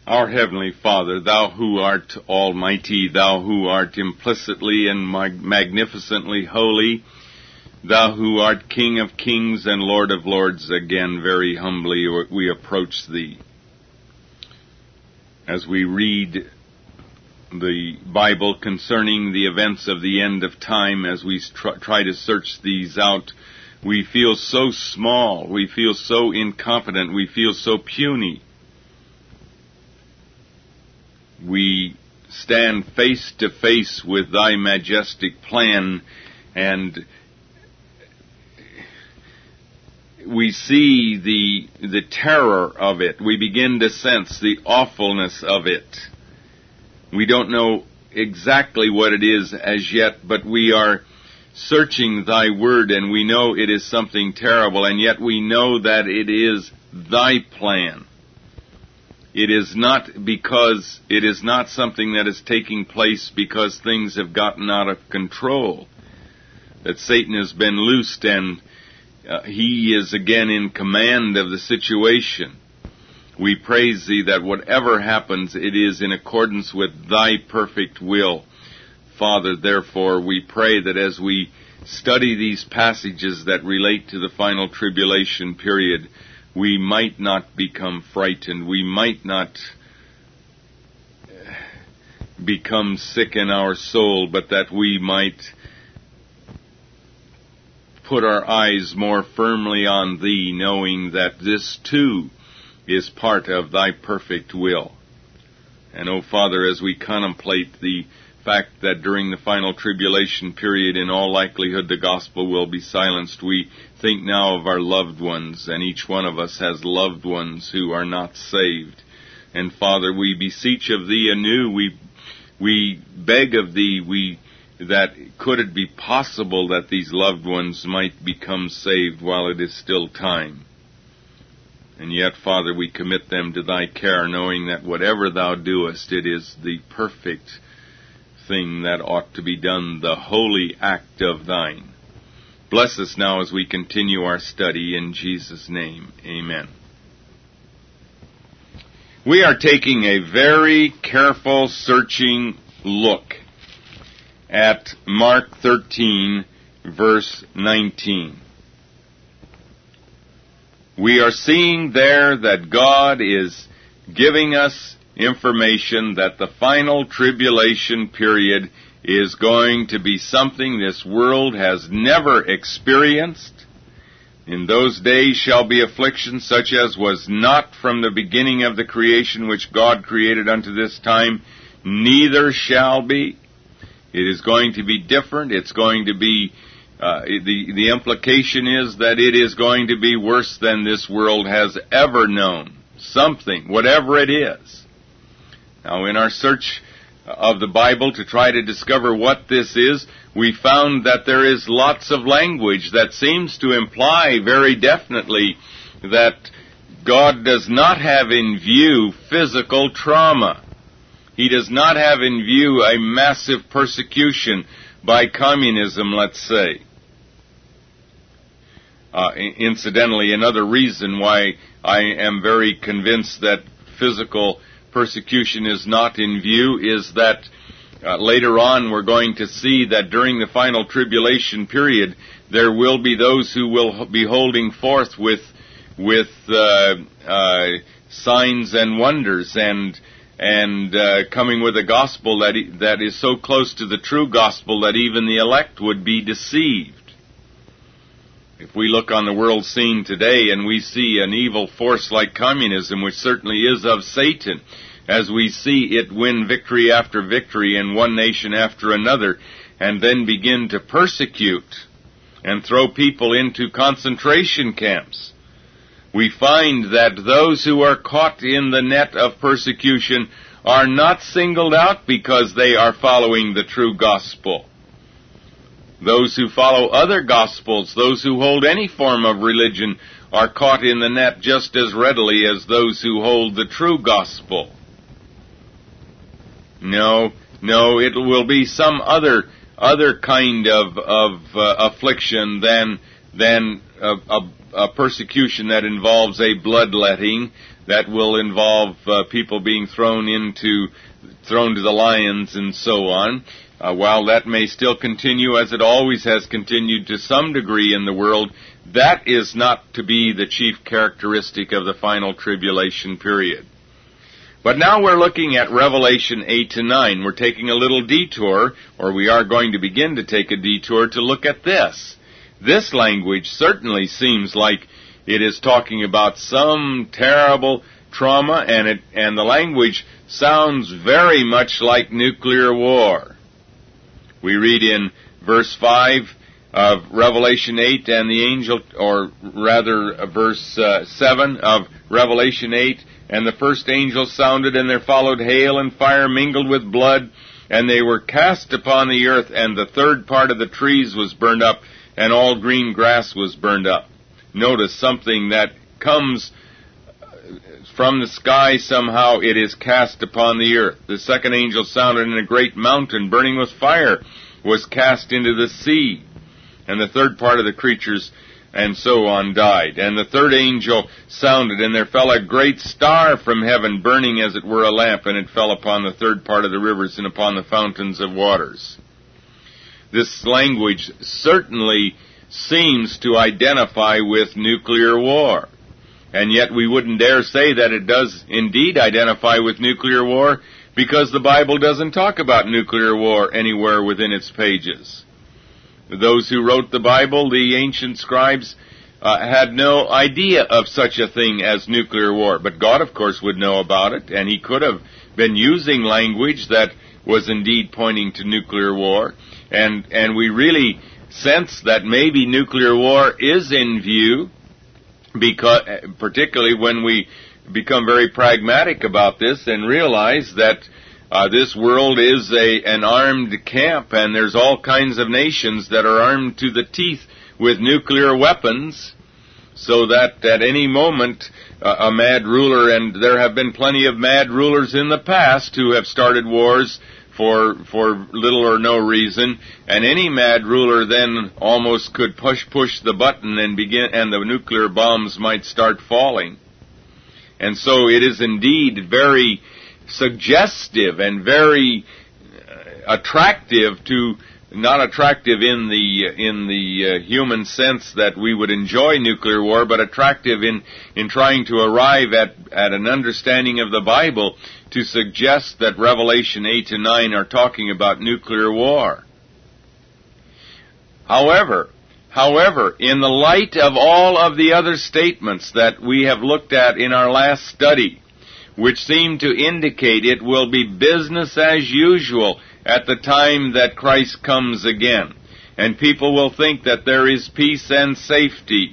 Our Heavenly Father, Thou who art almighty, Thou who art implicitly and magnificently holy, Thou who art King of kings and Lord of lords, again very humbly we approach Thee. As we read the Bible concerning the events of the end of time, as we try to search these out, we feel so small, we feel so incompetent, we feel so puny. We stand face to face with Thy majestic plan, and we see the terror of it. We begin to sense the awfulness of it. We don't know exactly what it is as yet, but we are searching Thy Word, and we know it is something terrible, and yet we know that it is Thy plan. It is not something that is taking place because things have gotten out of control, that Satan has been loosed and he is again in command of the situation. We praise Thee that whatever happens, it is in accordance with Thy perfect will. Father, therefore, we pray that as we study these passages that relate to the final tribulation period, we might not become frightened. We might not become sick in our soul, but that we might put our eyes more firmly on Thee, knowing that this too is part of Thy perfect will. And, O Father, as we contemplate the fact that during the final tribulation period, in all likelihood, the gospel will be silenced, we think now of our loved ones, and each one of us has loved ones who are not saved. And, Father, we beseech of Thee anew, we beg of Thee, that could it be possible that these loved ones might become saved while it is still time. And yet, Father, we commit them to Thy care, knowing that whatever Thou doest, it is the perfect thing that ought to be done, the holy act of Thine. Bless us now as we continue our study in Jesus' name. Amen. We are taking a very careful, searching look at Mark 13, verse 19. We are seeing there that God is giving us information that the final tribulation period is going to be something this world has never experienced. In those days shall be affliction such as was not from the beginning of the creation which God created unto this time, neither shall be. It is going to be different. It's going to be, the implication is that it is going to be worse than this world has ever known. Something, whatever it is. Now, in our search of the Bible to try to discover what this is, we found that there is lots of language that seems to imply very definitely that God does not have in view physical trauma. He does not have in view a massive persecution by communism, let's say. Incidentally, another reason why I am very convinced that physical persecution is not in view is that later on we're going to see that during the final tribulation period there will be those who will be holding forth with signs and wonders and coming with a gospel that is so close to the true gospel that even the elect would be deceived. If we look on the world scene today and we see an evil force like communism, which certainly is of Satan, as we see it win victory after victory in one nation after another, and then begin to persecute and throw people into concentration camps, we find that those who are caught in the net of persecution are not singled out because they are following the true gospel. Those who follow other gospels, those who hold any form of religion, are caught in the net just as readily as those who hold the true gospel. No, it will be some other kind of affliction than a persecution that involves a bloodletting, that will involve people being thrown to the lions and so on. While that may still continue, as it always has continued to some degree in the world, that is not to be the chief characteristic of the final tribulation period. But now we're looking at Revelation 8 to 9. We're taking a little detour, or we are going to begin to take a detour to look at this. This language certainly seems like it is talking about some terrible trauma, and the language sounds very much like nuclear war. We read in verse 5 of Revelation 8, and the angel, or rather verse 7 of Revelation 8, and the first angel sounded, and there followed hail and fire mingled with blood, and they were cast upon the earth, and the third part of the trees was burned up, and all green grass was burned up. Notice something that comes from the sky somehow, it is cast upon the earth. The second angel sounded, and a great mountain burning with fire was cast into the sea, and the third part of the creatures and so on died. And the third angel sounded, and there fell a great star from heaven, burning as it were a lamp, and it fell upon the third part of the rivers and upon the fountains of waters. This language certainly seems to identify with nuclear war. And yet we wouldn't dare say that it does indeed identify with nuclear war, because the Bible doesn't talk about nuclear war anywhere within its pages. Those who wrote the Bible, the ancient scribes, had no idea of such a thing as nuclear war. But God, of course, would know about it, and He could have been using language that was indeed pointing to nuclear war. And we really sense that maybe nuclear war is in view, because particularly when we become very pragmatic about this and realize that this world is an armed camp, and there's all kinds of nations that are armed to the teeth with nuclear weapons, so that at any moment a mad ruler, and there have been plenty of mad rulers in the past who have started wars for little or no reason, and any mad ruler then almost could push the button and the nuclear bombs might start falling. And so it is indeed very suggestive and very attractive to, not attractive in the human sense that we would enjoy nuclear war, but attractive in trying to arrive at an understanding of the Bible, to suggest that Revelation 8 to 9 are talking about nuclear war. However, in the light of all of the other statements that we have looked at in our last study, which seem to indicate it will be business as usual at the time that Christ comes again, and people will think that there is peace and safety,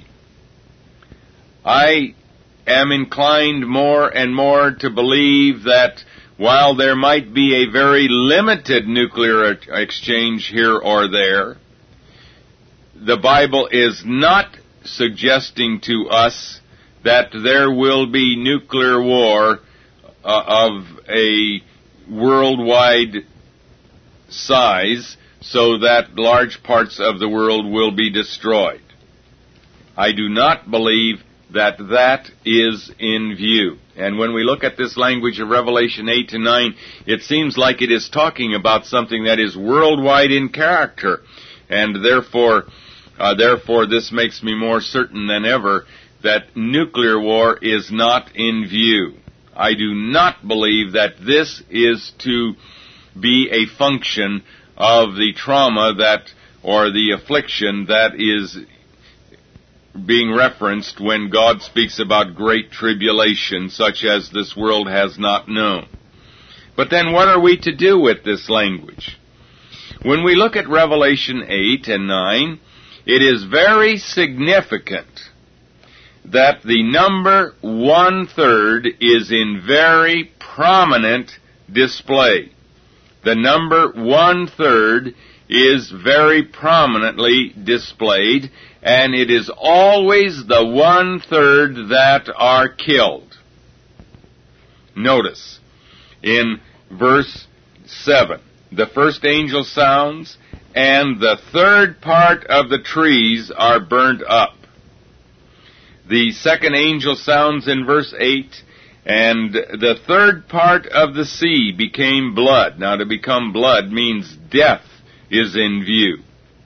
I am inclined more and more to believe that while there might be a very limited nuclear exchange here or there, the Bible is not suggesting to us that there will be nuclear war of a worldwide size, so that large parts of the world will be destroyed. I do not believe that that is in view. And when we look at this language of Revelation 8 to 9, it seems like it is talking about something that is worldwide in character. And therefore this makes me more certain than ever that nuclear war is not in view. I do not believe that this is to be a function of the trauma or the affliction that is being referenced when God speaks about great tribulation, such as this world has not known. But then what are we to do with this language? When we look at Revelation 8 and 9, it is very significant that the number 1/3 is in very prominent display. The number 1/3 is very prominently displayed, and it is always the 1/3 that are killed. Notice, in verse 7, the first angel sounds, and the third part of the trees are burned up. The second angel sounds in verse 8, And the third part of the sea became blood. Now, to become blood means death is in view.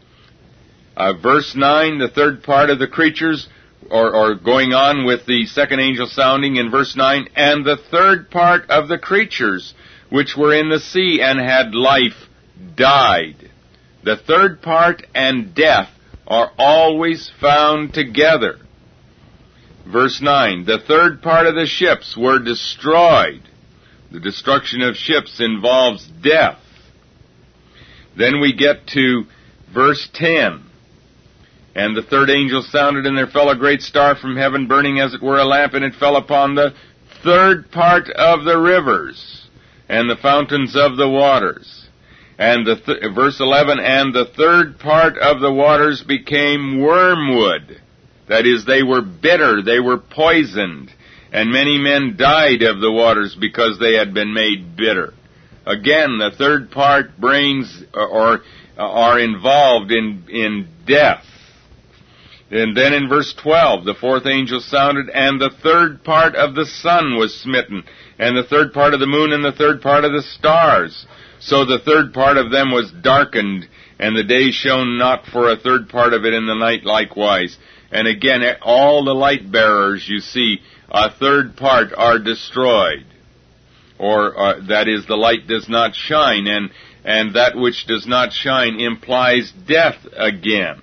Verse 9, the third part of the creatures, or going on with the second angel sounding in verse 9, and the third part of the creatures which were in the sea and had life died. The third part and death are always found together. Verse 9, the third part of the ships were destroyed. The destruction of ships involves death. Then we get to verse 10. And the third angel sounded, and there fell a great star from heaven, burning as it were a lamp, and it fell upon the third part of the rivers, and the fountains of the waters. And verse 11, and the third part of the waters became wormwood. That is, they were bitter, they were poisoned, and many men died of the waters because they had been made bitter. Again, the third part brings, or are involved in death. And then in verse 12, the fourth angel sounded, and the third part of the sun was smitten, and the third part of the moon, and the third part of the stars. So the third part of them was darkened, and the day shone not for a third part of it, in the night likewise. And again, all the light bearers, you see, a third part are destroyed. Or, that is, the light does not shine, and that which does not shine implies death again.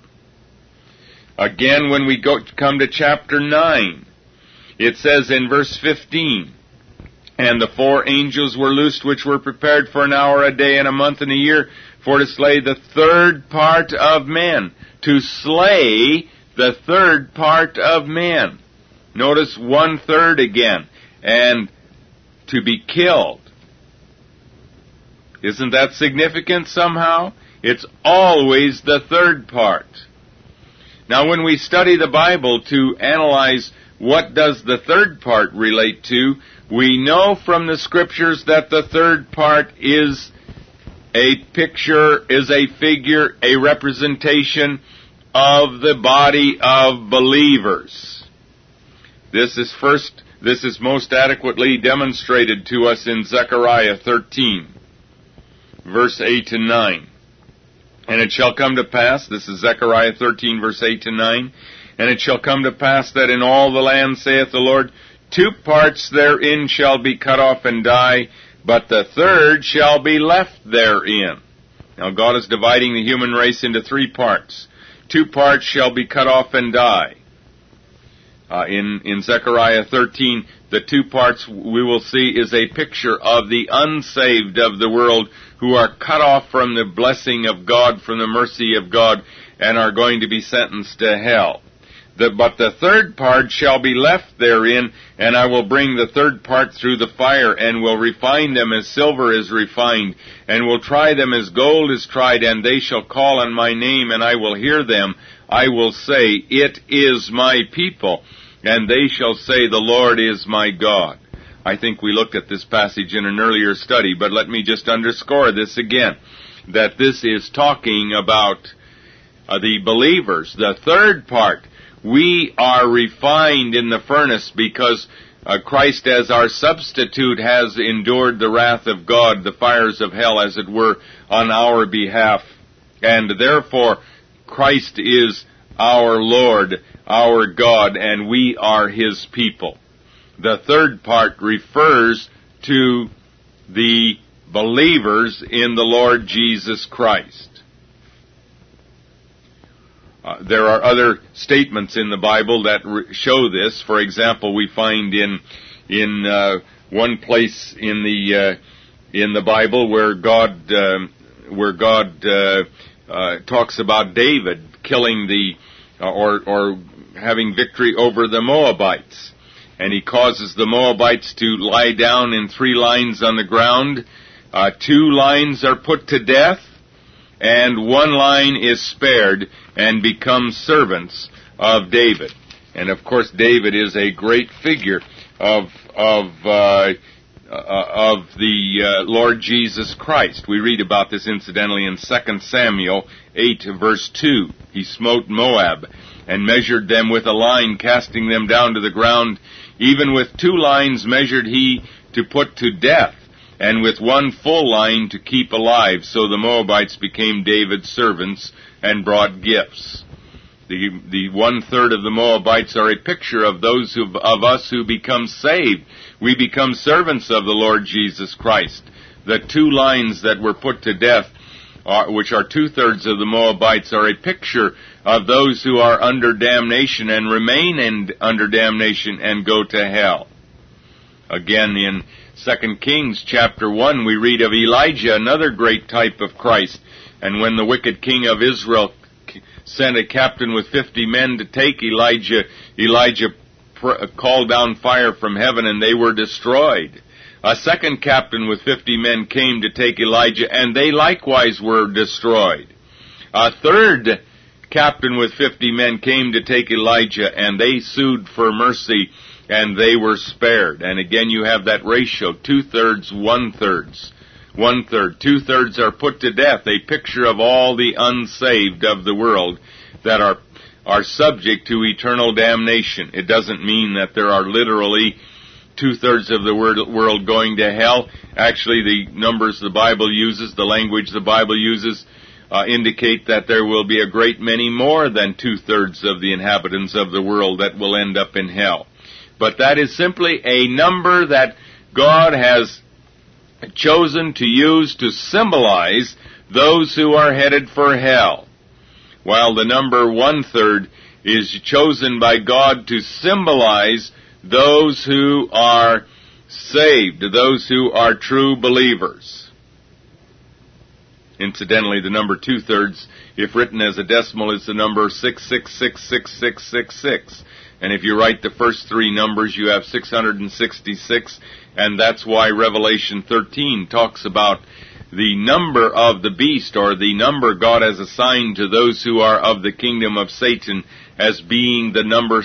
Again, when we come to chapter 9, it says in verse 15, and the four angels were loosed, which were prepared for an hour, a day, and a month, and a year, for to slay the third part of men. To slay the third part of men. Notice 1/3 again. And to be killed. Isn't that significant somehow? It's always the third part. Now, when we study the Bible to analyze what does the third part relate to, we know from the Scriptures that the third part is a picture, is a figure, a representation of the body of believers. This is most adequately demonstrated to us in Zechariah 13, verse 8 and 9. And it shall come to pass, this is Zechariah 13, verse 8 and 9, and it shall come to pass that in all the land, saith the Lord, 2 parts therein shall be cut off and die, but the third shall be left therein. Now God is dividing the human race into 3 parts. 2 parts shall be cut off and die. In Zechariah 13, the 2 parts we will see is a picture of the unsaved of the world who are cut off from the blessing of God, from the mercy of God, and are going to be sentenced to hell. But the third part shall be left therein, and I will bring the third part through the fire, and will refine them as silver is refined, and will try them as gold is tried, and they shall call on my name, and I will hear them. I will say, it is my people, and they shall say, the Lord is my God. I think we looked at this passage in an earlier study, but let me just underscore this again, that this is talking about the believers. The third part, we are refined in the furnace because Christ as our substitute has endured the wrath of God, the fires of hell, as it were, on our behalf. And therefore, Christ is our Lord, our God, and we are His people. The third part refers to the believers in the Lord Jesus Christ. There are other statements in the Bible that show this. For example, we find in one place in the Bible where God talks about David killing or having victory over the Moabites, and he causes the Moabites to lie down in 3 lines on the ground. 2 lines are put to death, and 1 line is spared and becomes servants of David. And of course, David is a great figure of the Lord Jesus Christ. We read about this incidentally in 2 Samuel 8, verse 2. He smote Moab and measured them with a line, casting them down to the ground Even with 2 lines measured he to put to death, and with 1 full line to keep alive. So the Moabites became David's servants and brought gifts. The 1/3 of the Moabites are a picture of those of us who become saved. We become servants of the Lord Jesus Christ. The 2 lines that were put to death, which are 2/3 of the Moabites, are a picture of those who are under damnation and remain under damnation and go to hell. Again, in 2 Kings chapter 1, we read of Elijah, another great type of Christ. And when the wicked king of Israel sent a captain with 50 men to take Elijah, Elijah called down fire from heaven and they were destroyed. A second captain with 50 men came to take Elijah, and they likewise were destroyed. A third captain with 50 men came to take Elijah, and they sued for mercy, and they were spared. And again you have that ratio, 2/3, 1/3. 1/3. 2/3 are put to death, a picture of all the unsaved of the world that are subject to eternal damnation. It doesn't mean that there are literally 2/3 of the world going to hell. Actually, the numbers the Bible uses, the language the Bible uses, indicate that there will be a great many more than 2/3 of the inhabitants of the world that will end up in hell. But that is simply a number that God has chosen to use to symbolize those who are headed for hell, while the number 1/3 is chosen by God to symbolize those who are saved, those who are true believers. Incidentally, the number 2/3, if written as a decimal, is the number 6666666. And if you write the first 3 numbers, you have 666, and that's why Revelation 13 talks about the number of the beast, or the number God has assigned to those who are of the kingdom of Satan, as being the number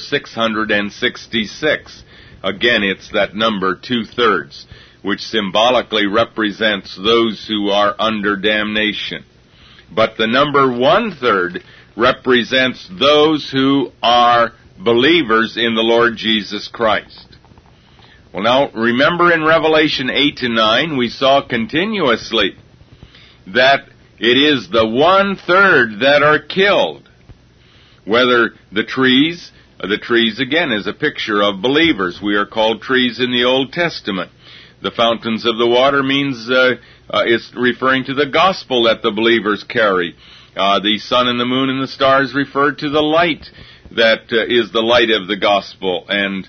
666. Again, it's that number 2/3, which symbolically represents those who are under damnation. But the number 1/3 represents those who are believers in the Lord Jesus Christ. Well, now, remember in Revelation 8 and 9, we saw continuously that it is the 1/3 that are killed. Whether the trees again is a picture of believers. We are called trees in the Old Testament. The fountains of the water means it's referring to the gospel that the believers carry. The sun and the moon and the stars refer to the light that is the light of the gospel, and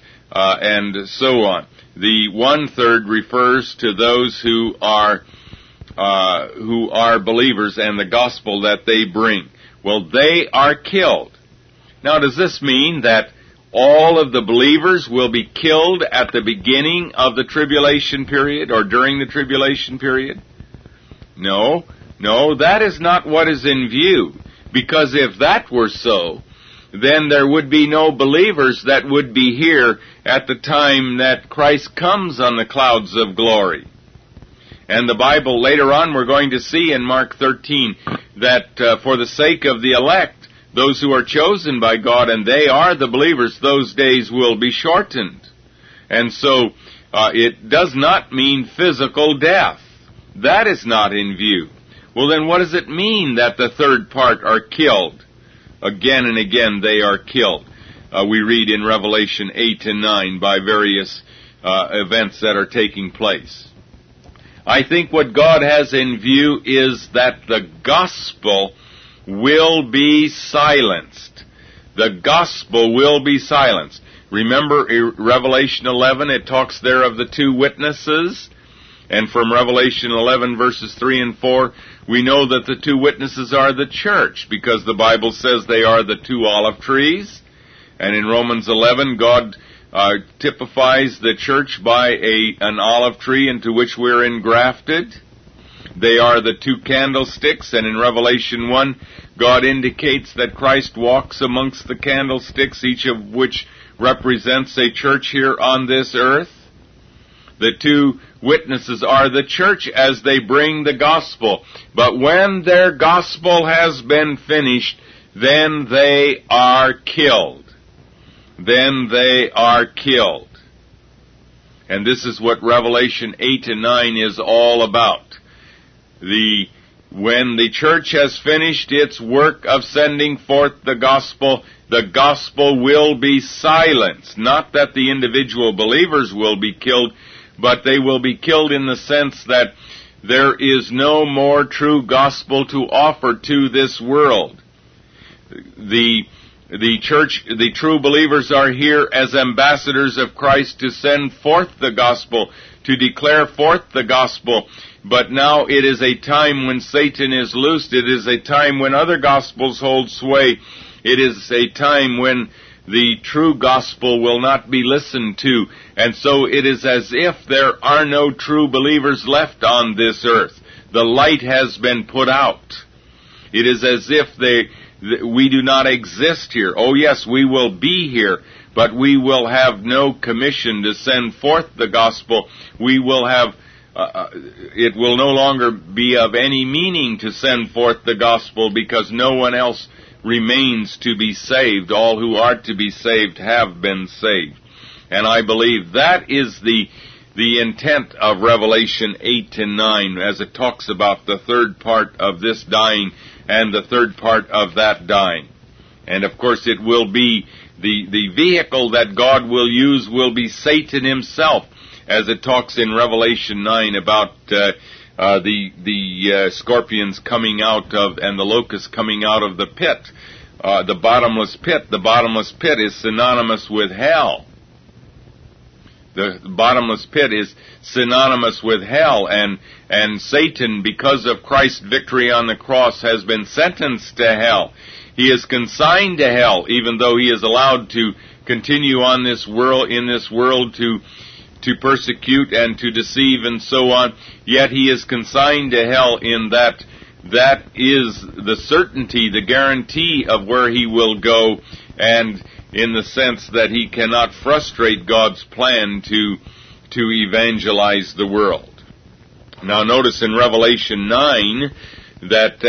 so on. The 1/3 refers to those who are believers and the gospel that they bring. Well, they are killed. Now, does this mean that all of the believers will be killed at the beginning of the tribulation period or during the tribulation period? No, that is not what is in view. Because if that were so, then there would be no believers that would be here at the time that Christ comes on the clouds of glory. And the Bible, later on, we're going to see in Mark 13 that for the sake of the elect, those who are chosen by God, and they are the believers, those days will be shortened. And so it does not mean physical death. That is not in view. Well, then what does it mean that the third part are killed? Again and again they are killed. We read in Revelation 8 and 9 by various events that are taking place. I think what God has in view is that the gospel will be silenced. The gospel will be silenced. Remember Revelation 11, it talks there of the 2 witnesses. And from Revelation 11 verses 3 and 4, we know that the 2 witnesses are the church, because the Bible says they are the 2 olive trees. And in Romans 11, God typifies the church by an olive tree into which we're engrafted. They are the 2 candlesticks, and in Revelation 1, God indicates that Christ walks amongst the candlesticks, each of which represents a church here on this earth. The 2 witnesses are the church as they bring the gospel. But when their gospel has been finished, then they are killed. Then they are killed. And this is what Revelation 8 and 9 is all about. When the church has finished its work of sending forth the gospel will be silenced. Not that the individual believers will be killed, but they will be killed in the sense that there is no more true gospel to offer to this world. The church, the true believers are here as ambassadors of Christ to send forth the gospel, to declare forth the gospel. But now it is a time when Satan is loosed. It is a time when other gospels hold sway. It is a time when the true gospel will not be listened to. And so it is as if there are no true believers left on this earth. The light has been put out. It is as if we do not exist here. Oh yes, we will be here, but we will have no commission to send forth the gospel. We will have it will no longer be of any meaning to send forth the gospel because no one else remains to be saved. All who are to be saved have been saved. And I believe that is the intent of Revelation 8 and 9 as it talks about the third part of this dying and the third part of that dying. And of course it will be the vehicle that God will use will be Satan himself, as it talks in Revelation 9 about the scorpions coming out of and the locusts coming out of the pit, the bottomless pit. The bottomless pit is synonymous with hell. The bottomless pit is synonymous with hell, and Satan, because of Christ's victory on the cross, has been sentenced to hell. He is consigned to hell, even though he is allowed to continue on this world, in this world, to persecute and to deceive and so on. Yet he is consigned to hell in that is the certainty, the guarantee of where he will go, and in the sense that he cannot frustrate God's plan to evangelize the world. Now notice in Revelation 9 that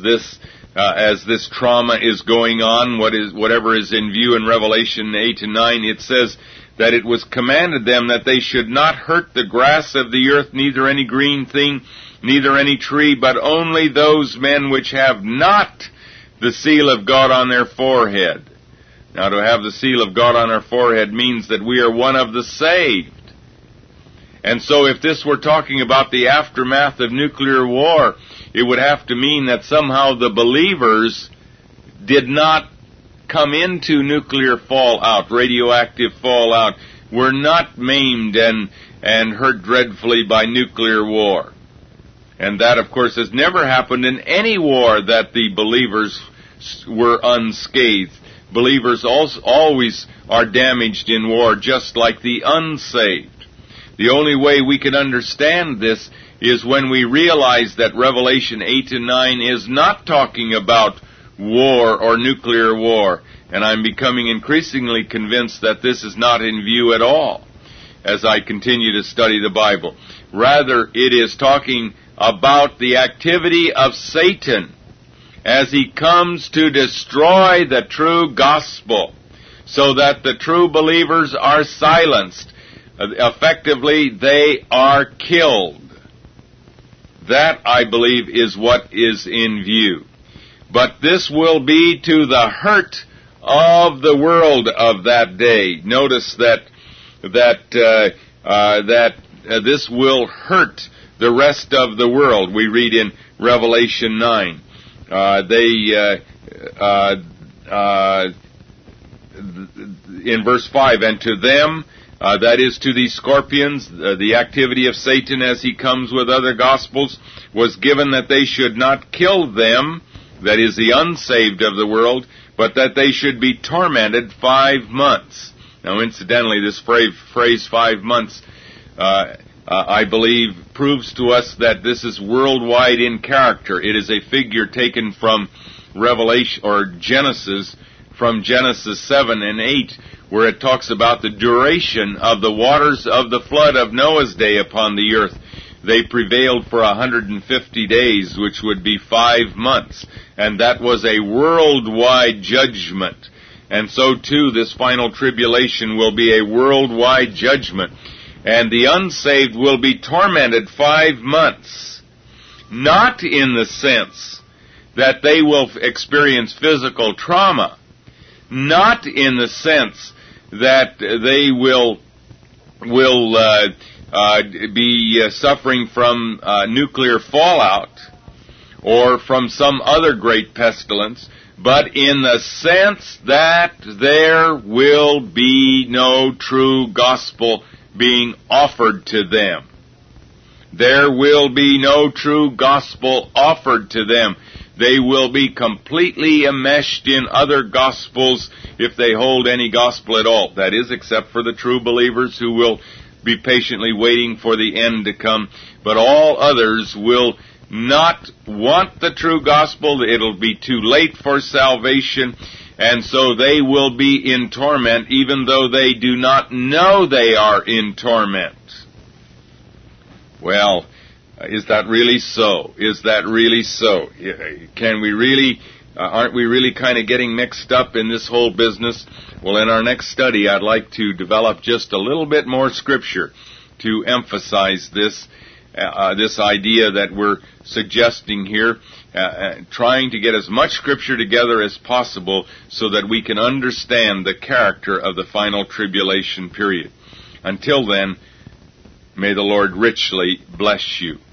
as this trauma is going on, whatever is in view in Revelation 8 and 9, it says that it was commanded them that they should not hurt the grass of the earth, neither any green thing, neither any tree, but only those men which have not the seal of God on their forehead. Now, to have the seal of God on our forehead means that we are one of the saved. And so if this were talking about the aftermath of nuclear war, it would have to mean that somehow the believers did not come into nuclear fallout, radioactive fallout, were not maimed and hurt dreadfully by nuclear war. And that, of course, has never happened in any war that the believers were unscathed. Believers always are damaged in war, just like the unsaved. The only way we can understand this is when we realize that Revelation 8 and 9 is not talking about war or nuclear war. And I'm becoming increasingly convinced that this is not in view at all as I continue to study the Bible. Rather, it is talking about the activity of Satan as he comes to destroy the true gospel so that the true believers are silenced. Effectively, they are killed. That, I believe, is what is in view. But this will be to the hurt of the world of that day. Notice that this will hurt the rest of the world. We read in Revelation 9. In verse 5, and to them, that is to these scorpions, the activity of Satan as he comes with other gospels, was given that they should not kill them, that is the unsaved of the world, but that they should be tormented 5 months. Now incidentally, this phrase 5 months, I believe, proves to us that this is worldwide in character. It is a figure taken from Revelation, or Genesis, from Genesis 7 and 8, where it talks about the duration of the waters of the flood of Noah's day upon the earth. They prevailed for 150 days, which would be 5 months. And that was a worldwide judgment. And so too, this final tribulation will be a worldwide judgment. and the unsaved will be tormented 5 months. Not in the sense that they will experience physical trauma, not in the sense that they will be suffering from nuclear fallout or from some other great pestilence, but in the sense that there will be no true gospel being offered to them. There will be no true gospel offered to them. They will be completely enmeshed in other gospels if they hold any gospel at all. That is, except for the true believers who will be patiently waiting for the end to come. But all others will not want the true gospel. It'll be too late for salvation, and so they will be in torment even though they do not know they are in torment. Well, is that really so? Is that really so? Can we really, aren't we really kind of getting mixed up in this whole business? Well, in our next study, I'd like to develop just a little bit more scripture to emphasize this idea that we're suggesting here, trying to get as much scripture together as possible so that we can understand the character of the final tribulation period. Until then, may the Lord richly bless you.